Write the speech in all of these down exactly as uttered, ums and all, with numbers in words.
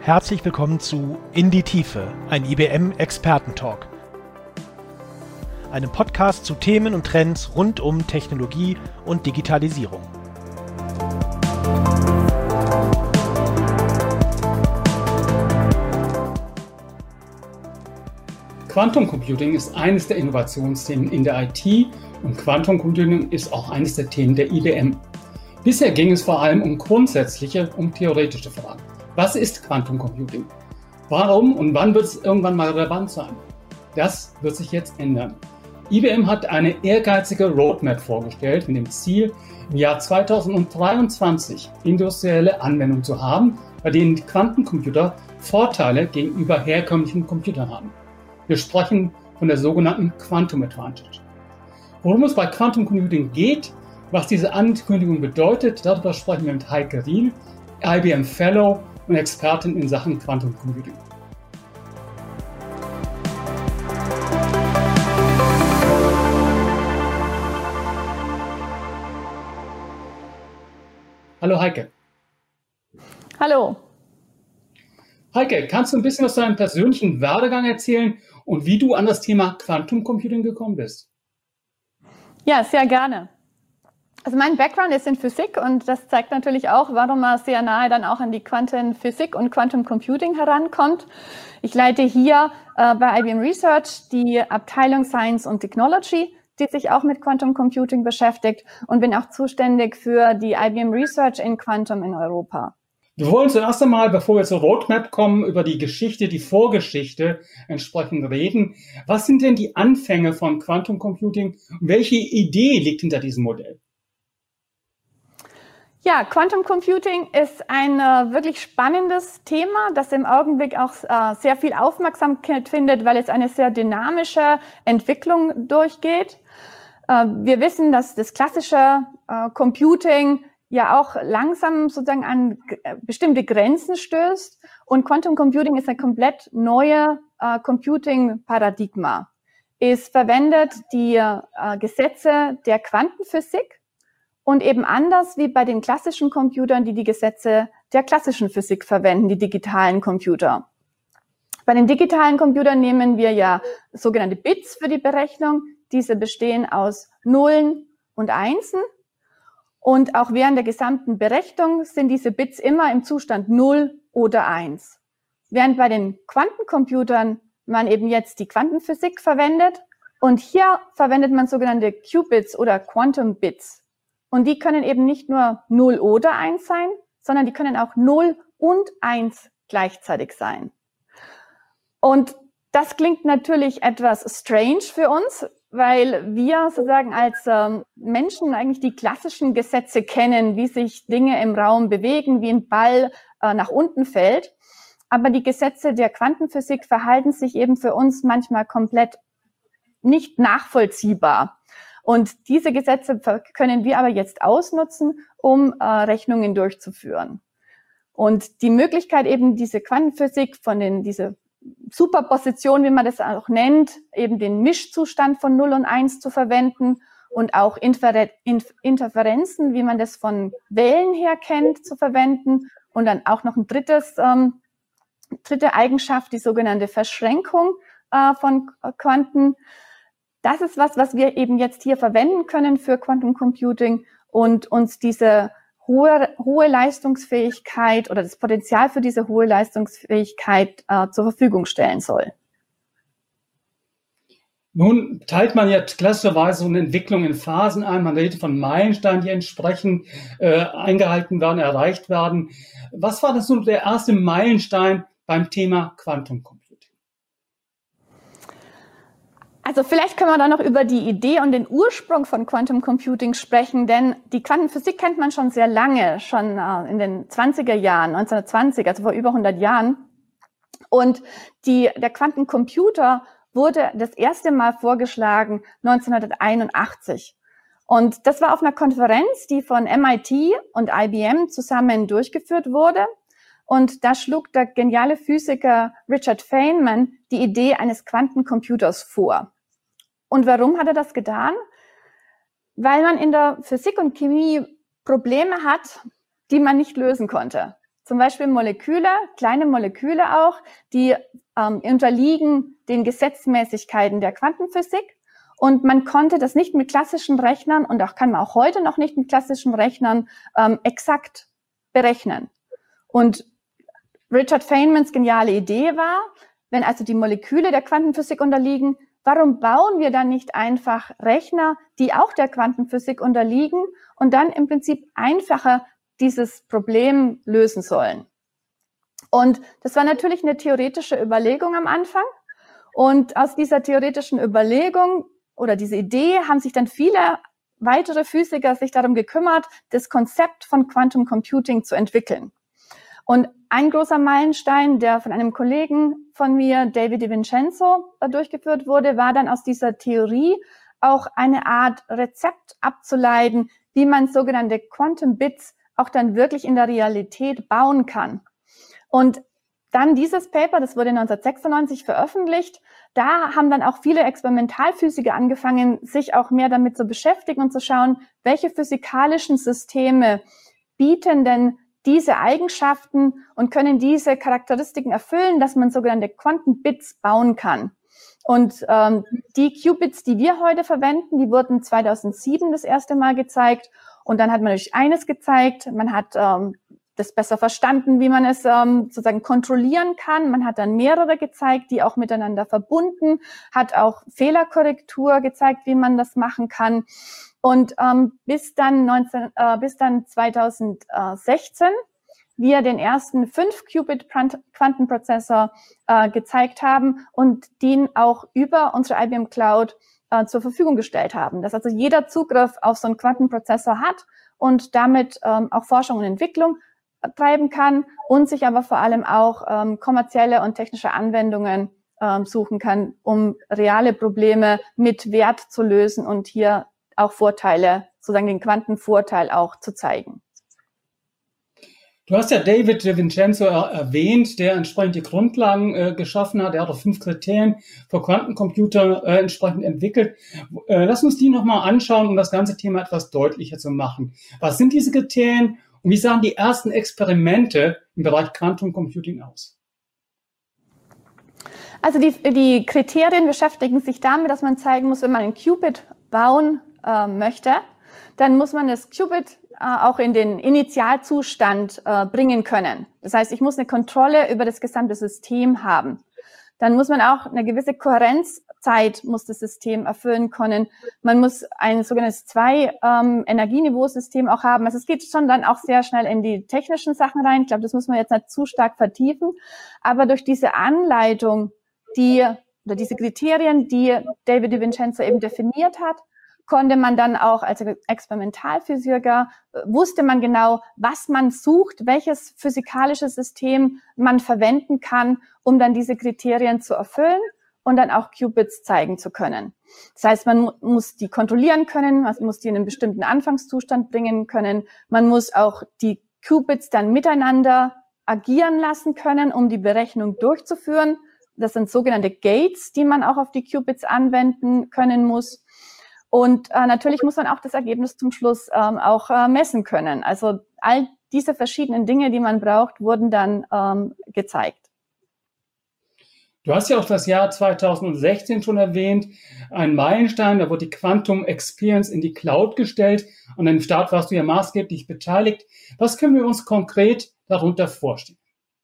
Herzlich willkommen zu In die Tiefe, ein I B M-Experten-Talk. Einem Podcast zu Themen und Trends rund um Technologie und Digitalisierung. Quantum Computing ist eines der Innovationsthemen in der I T und Quantum Computing ist auch eines der Themen der I B M. Bisher ging es vor allem um grundsätzliche, um theoretische Fragen. Was ist Quantum Computing? Warum und wann wird es irgendwann mal relevant sein? Das wird sich jetzt ändern. I B M hat eine ehrgeizige Roadmap vorgestellt mit dem Ziel, im Jahr zweitausenddreiundzwanzig industrielle Anwendungen zu haben, bei denen die Quantencomputer Vorteile gegenüber herkömmlichen Computern haben. Wir sprechen von der sogenannten Quantum Advantage. Worum es bei Quantum Computing geht, was diese Ankündigung bedeutet, darüber sprechen wir mit Heike Riel, I B M Fellow und Expertin in Sachen Quantum Computing. Hallo Heike. Hallo. Heike, kannst du ein bisschen aus deinem persönlichen Werdegang erzählen und wie du an das Thema Quantum Computing gekommen bist? Ja, sehr gerne. Also mein Background ist in Physik und das zeigt natürlich auch, warum man sehr nahe dann auch an die Quantenphysik und Quantum Computing herankommt. Ich leite hier äh, bei I B M Research die Abteilung Science und Technology, die sich auch mit Quantum Computing beschäftigt, und bin auch zuständig für die I B M Research in Quantum in Europa. Wir wollen zuerst einmal, bevor wir zur Roadmap kommen, über die Geschichte, die Vorgeschichte entsprechend reden. Was sind denn die Anfänge von Quantum Computing und welche Idee liegt hinter diesem Modell? Ja, Quantum Computing ist ein äh, wirklich spannendes Thema, das im Augenblick auch äh, sehr viel Aufmerksamkeit findet, weil es eine sehr dynamische Entwicklung durchgeht. Äh, wir wissen, dass das klassische äh, Computing ja auch langsam sozusagen an äh, bestimmte Grenzen stößt, und Quantum Computing ist ein komplett neuer äh, Computing-Paradigma. Es verwendet die äh, Gesetze der Quantenphysik und eben anders wie bei den klassischen Computern, die die Gesetze der klassischen Physik verwenden, die digitalen Computer. Bei den digitalen Computern nehmen wir ja sogenannte Bits für die Berechnung. Diese bestehen aus Nullen und Einsen. Und auch während der gesamten Berechnung sind diese Bits immer im Zustand null oder eins. Während bei den Quantencomputern man eben jetzt die Quantenphysik verwendet, und hier verwendet man sogenannte Qubits oder Quantum Bits. Und die können eben nicht nur null oder eins sein, sondern die können auch null und eins gleichzeitig sein. Und das klingt natürlich etwas strange für uns, weil wir sozusagen als ähm, Menschen eigentlich die klassischen Gesetze kennen, wie sich Dinge im Raum bewegen, wie ein Ball äh, nach unten fällt. Aber die Gesetze der Quantenphysik verhalten sich eben für uns manchmal komplett nicht nachvollziehbar. Und diese Gesetze können wir aber jetzt ausnutzen, um äh, Rechnungen durchzuführen. Und die Möglichkeit eben diese Quantenphysik von den, diese Superposition, wie man das auch nennt, eben den Mischzustand von null und eins zu verwenden und auch Infer- Inf- Interferenzen, wie man das von Wellen her kennt, zu verwenden. Und dann auch noch ein drittes, ähm, dritte Eigenschaft, die sogenannte Verschränkung äh, von Quanten. Das ist was, was wir eben jetzt hier verwenden können für Quantum Computing und uns diese hohe, hohe Leistungsfähigkeit oder das Potenzial für diese hohe Leistungsfähigkeit äh, zur Verfügung stellen soll. Nun teilt man ja klassischerweise so eine Entwicklung in Phasen ein. Man redet von Meilensteinen, die entsprechend äh, eingehalten werden, erreicht werden. Was war das nun der erste Meilenstein beim Thema Quantum Computing? Also vielleicht können wir da noch über die Idee und den Ursprung von Quantum Computing sprechen, denn die Quantenphysik kennt man schon sehr lange, schon äh, in den zwanziger Jahren, neunzehnhundertzwanzig, also vor über hundert Jahren. Und die, der Quantencomputer wurde das erste Mal vorgeschlagen neunzehnhunderteinundachtzig. Und das war auf einer Konferenz, die von M I T und I B M zusammen durchgeführt wurde. Und da schlug der geniale Physiker Richard Feynman die Idee eines Quantencomputers vor. Und warum hat er das getan? Weil man in der Physik und Chemie Probleme hat, die man nicht lösen konnte. zum Beispiel Moleküle, kleine Moleküle auch, die ähm, unterliegen den Gesetzmäßigkeiten der Quantenphysik. Und man konnte das nicht mit klassischen Rechnern und auch kann man auch heute noch nicht mit klassischen Rechnern ähm, exakt berechnen. Und Richard Feynmans geniale Idee war, wenn also die Moleküle der Quantenphysik unterliegen, warum bauen wir dann nicht einfach Rechner, die auch der Quantenphysik unterliegen und dann im Prinzip einfacher dieses Problem lösen sollen? Und das war natürlich eine theoretische Überlegung am Anfang. Und aus dieser theoretischen Überlegung oder diese Idee haben sich dann viele weitere Physiker sich darum gekümmert, das Konzept von Quantum Computing zu entwickeln. Und ein großer Meilenstein, der von einem Kollegen von mir, David DiVincenzo, durchgeführt wurde, war dann aus dieser Theorie auch eine Art Rezept abzuleiten, wie man sogenannte Quantum Bits auch dann wirklich in der Realität bauen kann. Und dann dieses Paper, das wurde neunzehnhundertsechsundneunzig veröffentlicht, da haben dann auch viele Experimentalphysiker angefangen, sich auch mehr damit zu beschäftigen und zu schauen, welche physikalischen Systeme bieten denn diese Eigenschaften und können diese Charakteristiken erfüllen, dass man sogenannte Quantum Bits bauen kann. Und ähm, die Qubits, die wir heute verwenden, die wurden zweitausendsieben das erste Mal gezeigt. Und dann hat man natürlich eines gezeigt, man hat ähm, das besser verstanden, wie man es ähm, sozusagen kontrollieren kann. Man hat dann mehrere gezeigt, die auch miteinander verbunden, hat auch Fehlerkorrektur gezeigt, wie man das machen kann. Und ähm, bis dann neunzehn, äh, bis dann zweitausendsechzehn wir den ersten fünf Qubit Quantenprozessor äh, gezeigt haben und den auch über unsere I B M Cloud äh, zur Verfügung gestellt haben. Dass also jeder Zugriff auf so einen Quantenprozessor hat und damit ähm, auch Forschung und Entwicklung treiben kann und sich aber vor allem auch ähm, kommerzielle und technische Anwendungen ähm, suchen kann, um reale Probleme mit Wert zu lösen und hier auch Vorteile, sozusagen den Quantenvorteil auch zu zeigen. Du hast ja David DiVincenzo erwähnt, der entsprechend die Grundlagen äh, geschaffen hat. Er hat auch fünf Kriterien für Quantencomputer äh, entsprechend entwickelt. Äh, lass uns die nochmal anschauen, um das ganze Thema etwas deutlicher zu machen. Was sind diese Kriterien und wie sahen die ersten Experimente im Bereich Quantum Computing aus? Also die, die Kriterien beschäftigen sich damit, dass man zeigen muss, wenn man einen Qubit bauen äh, möchte, dann muss man das Qubit äh, auch in den Initialzustand äh, bringen können. Das heißt, ich muss eine Kontrolle über das gesamte System haben. Dann muss man auch eine gewisse Kohärenzzeit muss das System erfüllen können. Man muss ein sogenanntes Zwei-Energieniveau-System ähm, auch haben. Also es geht schon dann auch sehr schnell in die technischen Sachen rein. Ich glaube, das muss man jetzt nicht zu stark vertiefen. Aber durch diese Anleitung, die oder diese Kriterien, die David DiVincenzo eben definiert hat, konnte man dann auch als Experimentalphysiker, wusste man genau, was man sucht, welches physikalische System man verwenden kann, um dann diese Kriterien zu erfüllen und dann auch Qubits zeigen zu können. Das heißt, man muss die kontrollieren können, man muss die in einen bestimmten Anfangszustand bringen können, man muss auch die Qubits dann miteinander agieren lassen können, um die Berechnung durchzuführen. Das sind sogenannte Gates, die man auch auf die Qubits anwenden können muss. Und äh, natürlich muss man auch das Ergebnis zum Schluss ähm, auch äh, messen können. Also all diese verschiedenen Dinge, die man braucht, wurden dann ähm, gezeigt. Du hast ja auch das Jahr zweitausendsechzehn schon erwähnt, ein Meilenstein, da wurde die Quantum Experience in die Cloud gestellt. An dem Start warst du ja maßgeblich beteiligt. Was können wir uns konkret darunter vorstellen?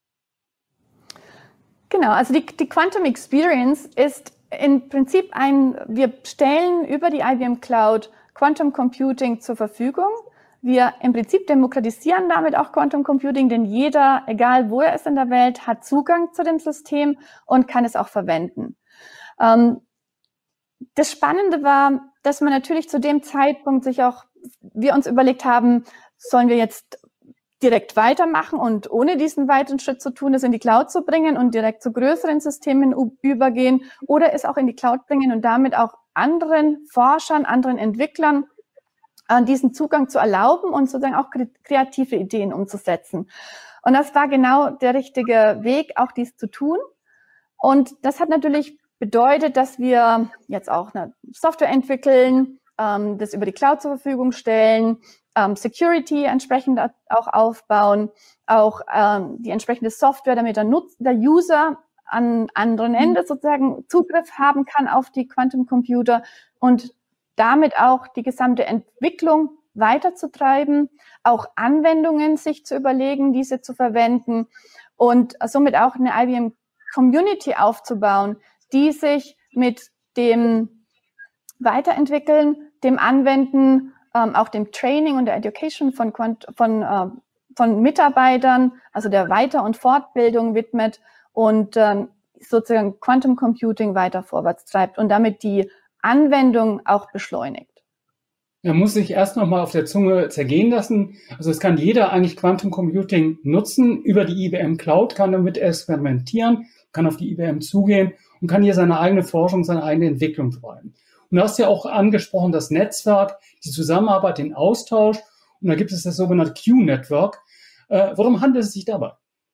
Genau, also die, die Quantum Experience ist im Prinzip ein, wir stellen über die I B M Cloud Quantum Computing zur Verfügung. Wir im Prinzip demokratisieren damit auch Quantum Computing, denn jeder, egal wo er ist in der Welt, hat Zugang zu dem System und kann es auch verwenden. Ähm, das Spannende war, dass man natürlich zu dem Zeitpunkt sich auch, wir uns überlegt haben, sollen wir jetzt direkt weitermachen und ohne diesen weiteren Schritt zu tun, es in die Cloud zu bringen und direkt zu größeren Systemen übergehen oder es auch in die Cloud bringen und damit auch anderen Forschern, anderen Entwicklern äh, diesen Zugang zu erlauben und sozusagen auch kreative Ideen umzusetzen. Und das war genau der richtige Weg, auch dies zu tun. Und das hat natürlich bedeutet, dass wir jetzt auch eine Software entwickeln, ähm, das über die Cloud zur Verfügung stellen, ähm, Security entsprechend auch aufbauen, auch ähm, die entsprechende Software, damit der, Nutz, der User an anderen Ende sozusagen Zugriff haben kann auf die Quantencomputer und damit auch die gesamte Entwicklung weiterzutreiben, auch Anwendungen sich zu überlegen, diese zu verwenden und somit auch eine I B M Community aufzubauen, die sich mit dem Weiterentwickeln, dem Anwenden, ähm, auch dem Training und der Education von, Quant von, äh, von Mitarbeitern, also der Weiter- und Fortbildung widmet und ähm, sozusagen Quantum Computing weiter vorwärts treibt und damit die Anwendung auch beschleunigt. Da muss ich erst noch mal auf der Zunge zergehen lassen. Also es kann jeder eigentlich Quantum Computing nutzen. Über die I B M Cloud kann damit experimentieren, kann auf die I B M zugehen und kann hier seine eigene Forschung, seine eigene Entwicklung treiben. Und du hast ja auch angesprochen, das Netzwerk, die Zusammenarbeit, den Austausch. Und da gibt es das sogenannte Q-Network. Äh, worum handelt es sich dabei?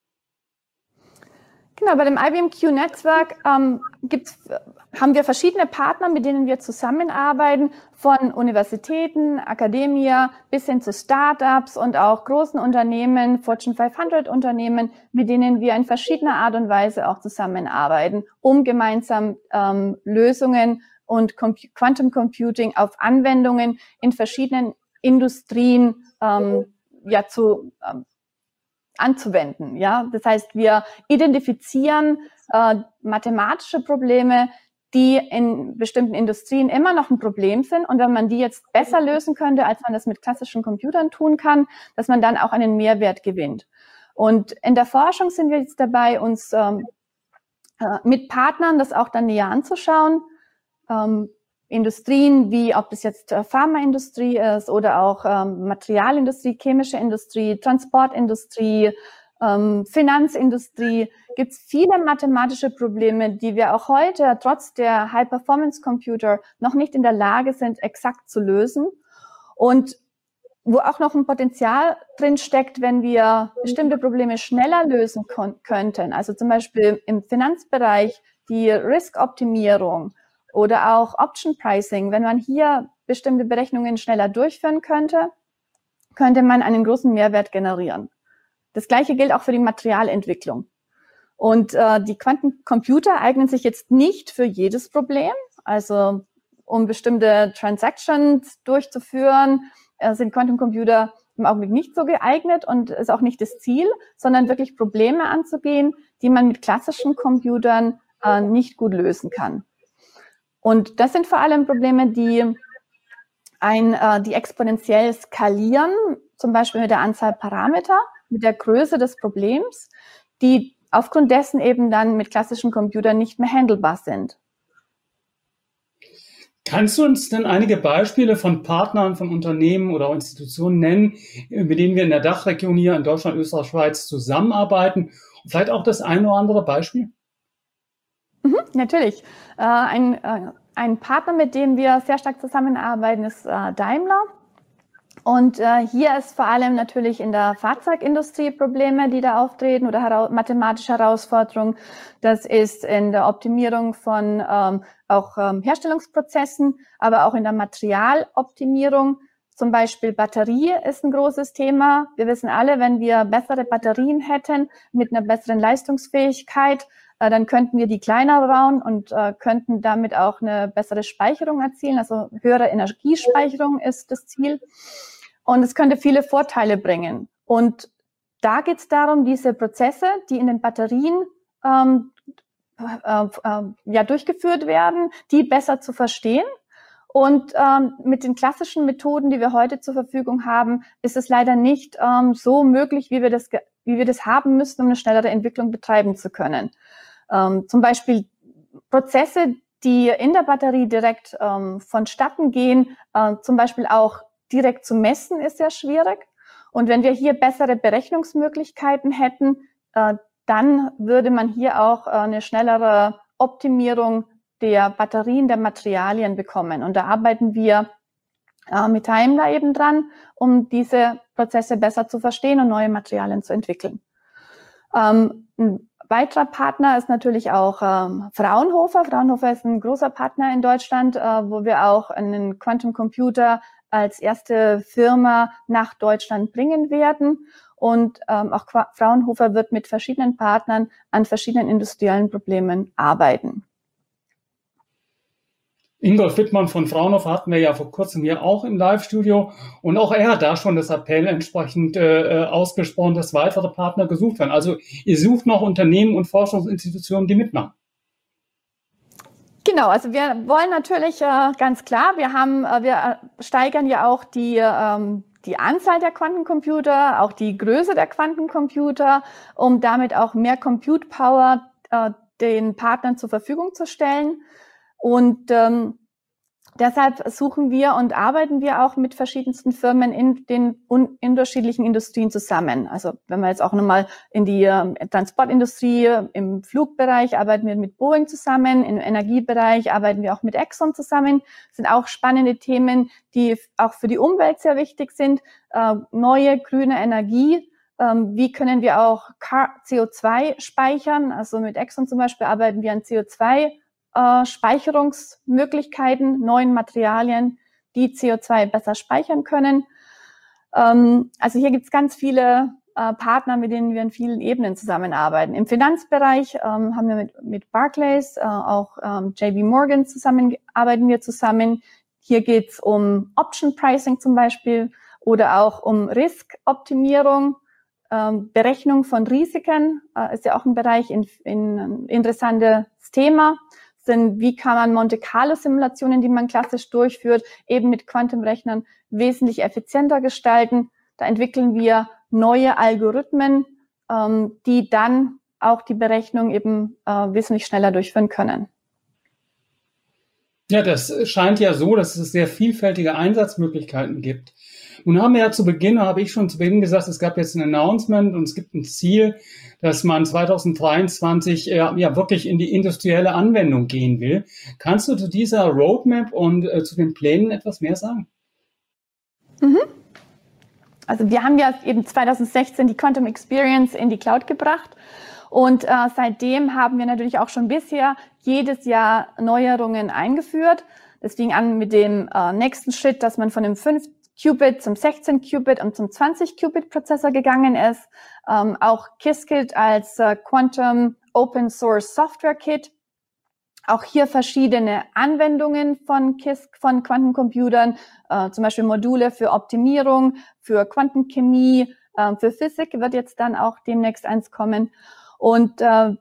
Genau, bei dem I B M Q-Netzwerk ähm, gibt's, haben wir verschiedene Partner, mit denen wir zusammenarbeiten, von Universitäten, Akademia bis hin zu Startups und auch großen Unternehmen, Fortune fünfhundert Unternehmen, mit denen wir in verschiedener Art und Weise auch zusammenarbeiten, um gemeinsam ähm, Lösungen und Com- Quantum Computing auf Anwendungen in verschiedenen Industrien ähm, ja zu ähm, anzuwenden, ja. Das heißt, wir identifizieren äh, mathematische Probleme, die in bestimmten Industrien immer noch ein Problem sind. Und wenn man die jetzt besser lösen könnte, als man das mit klassischen Computern tun kann, dass man dann auch einen Mehrwert gewinnt. Und in der Forschung sind wir jetzt dabei, uns ähm, äh, mit Partnern das auch dann näher anzuschauen. Ähm, Industrien, wie ob das jetzt äh, Pharmaindustrie ist oder auch ähm, Materialindustrie, chemische Industrie, Transportindustrie, ähm, Finanzindustrie, gibt es viele mathematische Probleme, die wir auch heute trotz der High-Performance-Computer noch nicht in der Lage sind, exakt zu lösen. Und wo auch noch ein Potenzial drin steckt, wenn wir bestimmte Probleme schneller lösen könnten. Also zum Beispiel im Finanzbereich die Risk-Optimierung oder auch Option Pricing. Wenn man hier bestimmte Berechnungen schneller durchführen könnte, könnte man einen großen Mehrwert generieren. Das Gleiche gilt auch für die Materialentwicklung. Und äh, die Quantencomputer eignen sich jetzt nicht für jedes Problem. Also um bestimmte Transactions durchzuführen, äh, sind Quantencomputer im Augenblick nicht so geeignet und ist auch nicht das Ziel, sondern wirklich Probleme anzugehen, die man mit klassischen Computern äh, nicht gut lösen kann. Und das sind vor allem Probleme, die, ein, äh, die exponentiell skalieren, zum Beispiel mit der Anzahl Parameter, mit der Größe des Problems, die aufgrund dessen eben dann mit klassischen Computern nicht mehr handelbar sind. Kannst du uns denn einige Beispiele von Partnern, von Unternehmen oder Institutionen nennen, mit denen wir in der Dachregion hier in Deutschland, Österreich, Schweiz zusammenarbeiten? Und vielleicht auch das eine oder andere Beispiel? Mhm, natürlich. Äh, ein, äh, ein Partner, mit dem wir sehr stark zusammenarbeiten, ist äh, Daimler. Und äh, hier ist vor allem natürlich in der Fahrzeugindustrie Probleme, die da auftreten oder hera- mathematische Herausforderungen. Das ist in der Optimierung von ähm, auch ähm, Herstellungsprozessen, aber auch in der Materialoptimierung. Zum Beispiel Batterie ist ein großes Thema. Wir wissen alle, wenn wir bessere Batterien hätten mit einer besseren Leistungsfähigkeit, äh, dann könnten wir die kleiner bauen und äh, könnten damit auch eine bessere Speicherung erzielen. Also höhere Energiespeicherung ist das Ziel. Und es könnte viele Vorteile bringen. Und da geht es darum, diese Prozesse, die in den Batterien ähm, äh, äh, ja durchgeführt werden, die besser zu verstehen. Und ähm, mit den klassischen Methoden, die wir heute zur Verfügung haben, ist es leider nicht ähm, so möglich, wie wir das, wie wir das haben müssten, um eine schnellere Entwicklung betreiben zu können. Ähm, zum Beispiel Prozesse, die in der Batterie direkt ähm, vonstatten gehen, äh, zum Beispiel auch direkt zu messen, ist sehr schwierig. Und wenn wir hier bessere Berechnungsmöglichkeiten hätten, äh, dann würde man hier auch äh, eine schnellere Optimierung der Batterien, der Materialien bekommen. Und da arbeiten wir äh, mit Daimler eben dran, um diese Prozesse besser zu verstehen und neue Materialien zu entwickeln. Ähm, ein weiterer Partner ist natürlich auch ähm, Fraunhofer. Fraunhofer ist ein großer Partner in Deutschland, äh, wo wir auch einen Quantum Computer als erste Firma nach Deutschland bringen werden. Und ähm, auch Fraunhofer wird mit verschiedenen Partnern an verschiedenen industriellen Problemen arbeiten. Ingolf Wittmann von Fraunhofer hatten wir ja vor kurzem hier auch im Live-Studio. Und auch er hat da schon das Appell entsprechend äh, ausgesprochen, dass weitere Partner gesucht werden. Also ihr sucht noch Unternehmen und Forschungsinstitutionen, die mitmachen. Genau, also wir wollen natürlich äh, ganz klar, wir haben, äh, wir steigern ja auch die, ähm, die Anzahl der Quantencomputer, auch die Größe der Quantencomputer, um damit auch mehr Compute Power äh, den Partnern zur Verfügung zu stellen. Und ähm, deshalb suchen wir und arbeiten wir auch mit verschiedensten Firmen in den un- unterschiedlichen Industrien zusammen. Also wenn wir jetzt auch nochmal in die äh, Transportindustrie, im Flugbereich arbeiten wir mit Boeing zusammen, im Energiebereich arbeiten wir auch mit Exxon zusammen. Das sind auch spannende Themen, die auch für die Umwelt sehr wichtig sind. Äh, neue grüne Energie. Ähm, wie können wir auch C O zwei speichern? Also mit Exxon zum Beispiel arbeiten wir an C O zwei Äh, Speicherungsmöglichkeiten, neuen Materialien, die C O zwei besser speichern können. Ähm, also hier gibt es ganz viele äh, Partner, mit denen wir in vielen Ebenen zusammenarbeiten. Im Finanzbereich ähm, haben wir mit, mit Barclays, äh, auch ähm, J P Morgan zusammen, arbeiten wir zusammen. Hier geht es um Option Pricing zum Beispiel oder auch um Risk-Optimierung, ähm, Berechnung von Risiken, äh, ist ja auch ein Bereich, in, in, ein interessantes Thema. Sind, wie kann man Monte-Carlo-Simulationen, die man klassisch durchführt, eben mit Quantenrechnern wesentlich effizienter gestalten. Da entwickeln wir neue Algorithmen, ähm, die dann auch die Berechnung eben äh, wesentlich schneller durchführen können. Ja, das scheint ja so, dass es sehr vielfältige Einsatzmöglichkeiten gibt. Nun haben wir ja zu Beginn, habe ich schon zu Beginn gesagt, es gab jetzt ein Announcement und es gibt ein Ziel, dass man zwanzig dreiundzwanzig äh, ja wirklich in die industrielle Anwendung gehen will. Kannst du zu dieser Roadmap und äh, zu den Plänen etwas mehr sagen? Mhm. Also wir haben ja eben zwanzig sechzehn die Quantum Experience in die Cloud gebracht. Und äh, seitdem haben wir natürlich auch schon bisher jedes Jahr Neuerungen eingeführt. Das fing an mit dem äh, nächsten Schritt, dass man von dem fünf Qubit zum sechzehn Qubit und zum zwanzig Qubit Prozessor gegangen ist. Ähm, auch Qiskit als äh, Quantum Open Source Software Kit. Auch hier verschiedene Anwendungen von Q I S C, von Quantencomputern, äh, zum Beispiel Module für Optimierung, für Quantenchemie, äh, für Physik wird jetzt dann auch demnächst eins kommen. Und äh,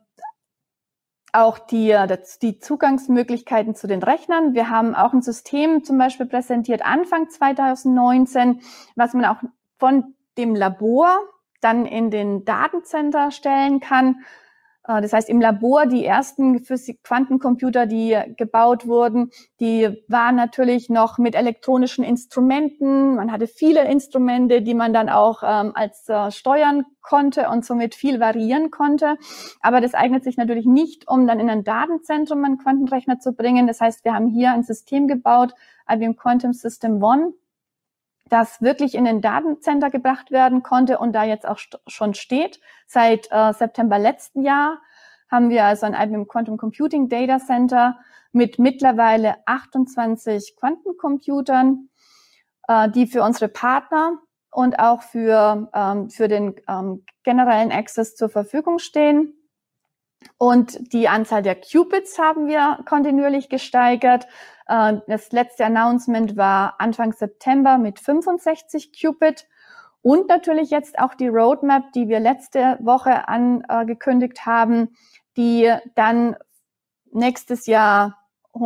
auch die, die Zugangsmöglichkeiten zu den Rechnern. Wir haben auch ein System zum Beispiel präsentiert Anfang zwanzig neunzehn, was man auch von dem Labor dann in den Datencenter stellen kann. Das heißt, im Labor, die ersten Physik-Quantencomputer, die gebaut wurden, die waren natürlich noch mit elektronischen Instrumenten. Man hatte viele Instrumente, die man dann auch ähm, als äh, steuern konnte und somit viel variieren konnte. Aber das eignet sich natürlich nicht, um dann in ein Datenzentrum einen Quantenrechner zu bringen. Das heißt, wir haben hier ein System gebaut, I B M Quantum System One, das wirklich in den Datencenter gebracht werden konnte und da jetzt auch st- schon steht. Seit äh, September letzten Jahr haben wir also ein I B M Quantum Computing Data Center mit mittlerweile achtundzwanzig Quantencomputern, äh, die für unsere Partner und auch für, ähm, für den ähm, generellen Access zur Verfügung stehen. Und die Anzahl der Qubits haben wir kontinuierlich gesteigert. Das letzte Announcement war Anfang September mit fünfundsechzig Qubit. Und natürlich jetzt auch die Roadmap, die wir letzte Woche angekündigt haben, die dann nächstes Jahr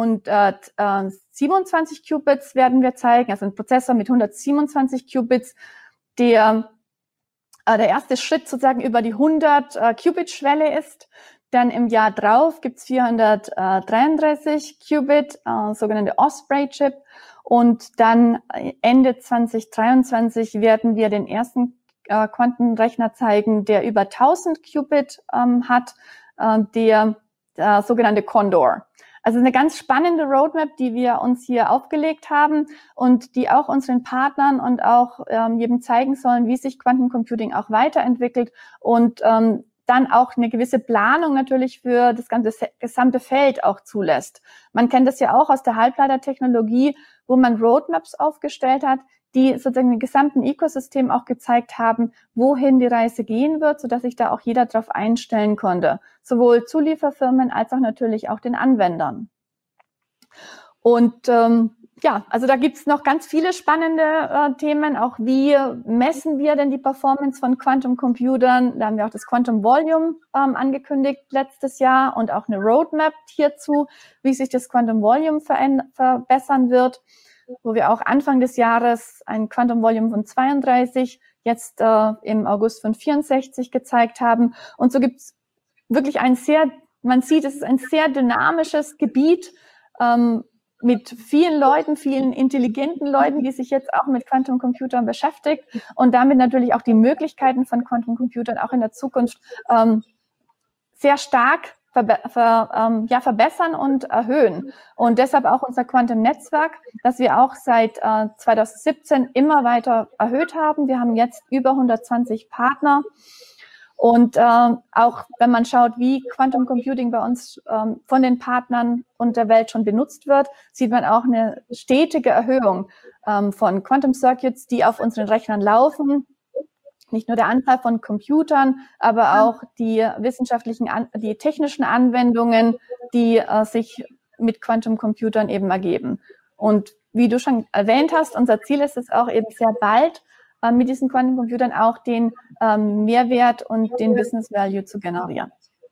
hundertsiebenundzwanzig Qubits werden wir zeigen. Also ein Prozessor mit hundertsiebenundzwanzig Qubits, der der erste Schritt sozusagen über die hundert Qubit-Schwelle ist. Dann im Jahr drauf gibt's vierhundertdreiunddreißig Qubit, äh, sogenannte Osprey-Chip. Und dann Ende zwanzig dreiundzwanzig werden wir den ersten äh, Quantenrechner zeigen, der über tausend Qubit ähm, hat, äh, der, der sogenannte Condor. Also eine ganz spannende Roadmap, die wir uns hier aufgelegt haben und die auch unseren Partnern und auch ähm, jedem zeigen sollen, wie sich Quantencomputing auch weiterentwickelt und ähm, dann auch eine gewisse Planung natürlich für das ganze gesamte Feld auch zulässt. Man kennt das ja auch aus der Halbleitertechnologie, wo man Roadmaps aufgestellt hat, die sozusagen dem gesamten Ökosystem auch gezeigt haben, wohin die Reise gehen wird, sodass sich da auch jeder darauf einstellen konnte. Sowohl Zulieferfirmen als auch natürlich auch den Anwendern. Und ähm, ja, also da gibt's noch ganz viele spannende äh, Themen, auch wie messen wir denn die Performance von Quantum Computern. Da haben wir auch das Quantum Volume ähm, angekündigt letztes Jahr und auch eine Roadmap hierzu, wie sich das Quantum Volume verbessern wird, wo wir auch Anfang des Jahres ein Quantum Volume von zweiunddreißig, jetzt äh, im August von vierundsechzig gezeigt haben. Und so gibt's wirklich ein sehr, man sieht, es ist ein sehr dynamisches Gebiet, ähm, mit vielen Leuten, vielen intelligenten Leuten, die sich jetzt auch mit Quantumcomputern beschäftigt und damit natürlich auch die Möglichkeiten von Quantumcomputern auch in der Zukunft ähm, sehr stark verbe ver, ähm, ja, verbessern und erhöhen. Und deshalb auch unser Quantum-Netzwerk, das wir auch seit äh, zweitausendsiebzehn immer weiter erhöht haben. Wir haben jetzt über hundertzwanzig Partner. Und äh, auch wenn man schaut, wie Quantum Computing bei uns ähm, von den Partnern und der Welt schon benutzt wird, sieht man auch eine stetige Erhöhung ähm, von Quantum Circuits, die auf unseren Rechnern laufen. Nicht nur der Anzahl von Computern, aber auch die wissenschaftlichen, An die technischen Anwendungen, die äh, sich mit Quantum Computern eben ergeben. Und wie du schon erwähnt hast, unser Ziel ist es auch eben sehr bald, mit diesen Quantencomputern auch den ähm, Mehrwert und den Business Value zu generieren.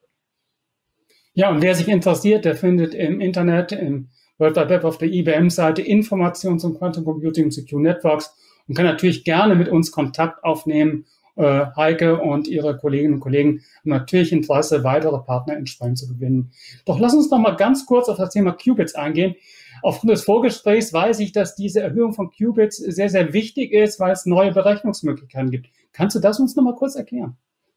Ja, und wer sich interessiert, der findet im Internet, im World Wide Web auf der I B M-Seite Informationen zum Quantum Computing und Secure Networks und kann natürlich gerne mit uns Kontakt aufnehmen. Äh, Heike und ihre Kolleginnen und Kollegen haben natürlich Interesse, weitere Partner entsprechend zu gewinnen. Doch lass uns noch mal ganz kurz auf das Thema Qubits eingehen. Aufgrund des Vorgesprächs weiß ich, dass diese Erhöhung von Qubits sehr, sehr wichtig ist, weil es neue Berechnungsmöglichkeiten gibt. Kannst du das uns noch mal kurz erklären?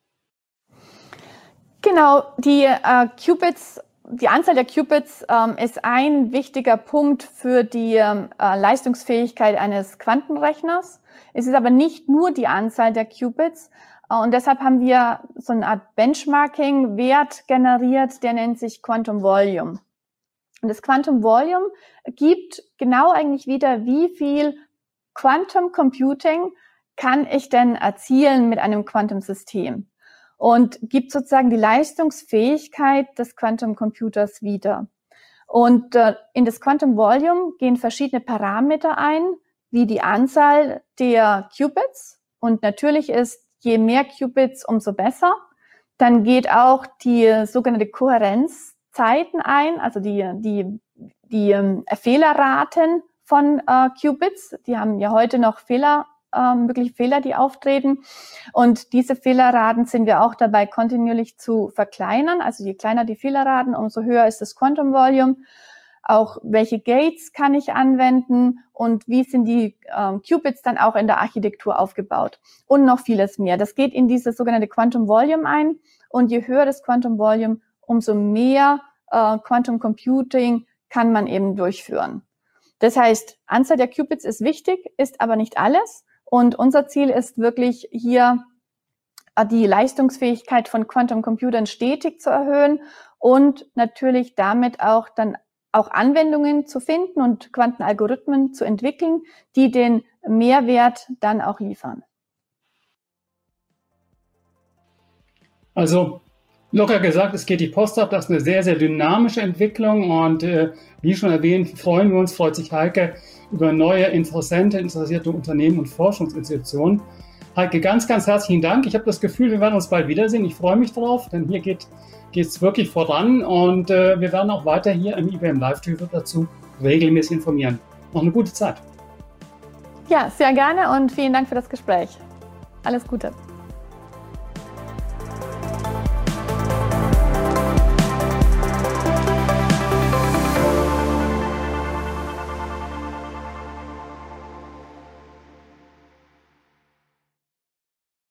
Genau, die äh, Qubits, die Anzahl der Qubits ähm, ist ein wichtiger Punkt für die äh, Leistungsfähigkeit eines Quantenrechners. Es ist aber nicht nur die Anzahl der Qubits. Äh, und deshalb haben wir so eine Art Benchmarking-Wert generiert, der nennt sich Quantum Volume. Und das Quantum Volume gibt genau eigentlich wieder, wie viel Quantum Computing kann ich denn erzielen mit einem Quantumsystem und gibt sozusagen die Leistungsfähigkeit des Quantum Computers wieder. Und äh, in das Quantum Volume gehen verschiedene Parameter ein, wie die Anzahl der Qubits. Und natürlich ist, je mehr Qubits, umso besser. Dann geht auch die sogenannte Kohärenz Zeiten ein, also die, die, die ähm, Fehlerraten von äh, Qubits. Die haben ja heute noch Fehler, äh, mögliche Fehler, die auftreten. Und diese Fehlerraten sind wir auch dabei, kontinuierlich zu verkleinern. Also je kleiner die Fehlerraten, umso höher ist das Quantum Volume. Auch welche Gates kann ich anwenden und wie sind die ähm, Qubits dann auch in der Architektur aufgebaut. Und noch vieles mehr. Das geht in dieses sogenannte Quantum Volume ein. Und je höher das Quantum Volume, umso mehr äh, Quantum Computing kann man eben durchführen. Das heißt, Anzahl der Qubits ist wichtig, ist aber nicht alles. Und unser Ziel ist wirklich hier äh, die Leistungsfähigkeit von Quantum Computern stetig zu erhöhen und natürlich damit auch dann auch Anwendungen zu finden und Quantenalgorithmen zu entwickeln, die den Mehrwert dann auch liefern. Also locker gesagt, es geht die Post ab. Das ist eine sehr, sehr dynamische Entwicklung und äh, wie schon erwähnt, freuen wir uns, freut sich Heike über neue Interessente, interessierte Unternehmen und Forschungsinstitutionen. Heike, ganz, ganz herzlichen Dank. Ich habe das Gefühl, wir werden uns bald wiedersehen. Ich freue mich drauf, denn hier geht es wirklich voran und äh, wir werden auch weiter hier im I B M Live-Tool dazu regelmäßig informieren. Noch eine gute Zeit. Ja, sehr gerne und vielen Dank für das Gespräch. Alles Gute.